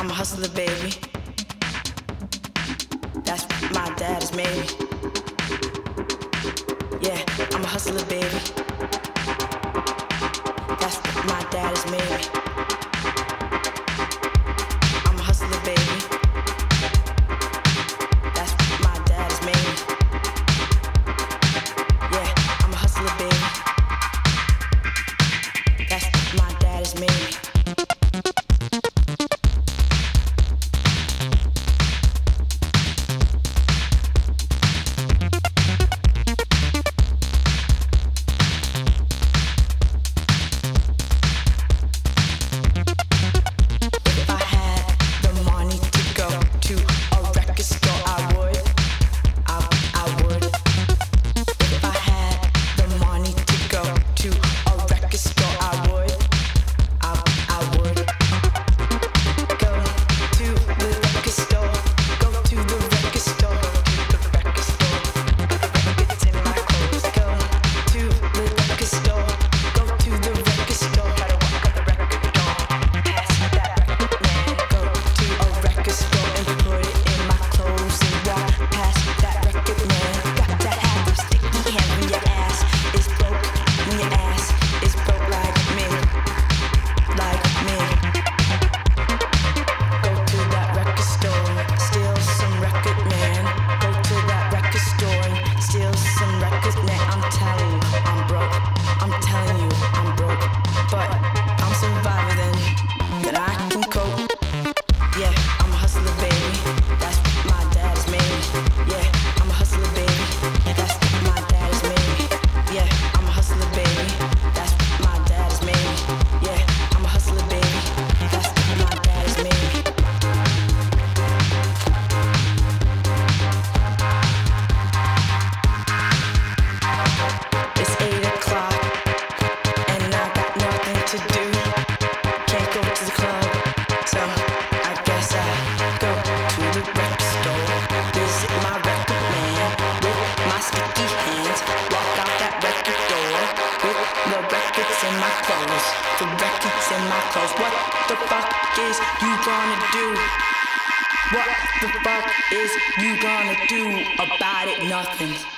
I'm a hustler, baby. That's what my dad has made me. Yeah, I'm a hustler, baby. That's what my dad has made me. I'm a hustler, baby. That's what my dad has made me. Yeah, I'm a hustler, baby. That's what my dad has made me. The records in my clothes. What the fuck is you gonna do? What the fuck is you gonna do about it? Nothing.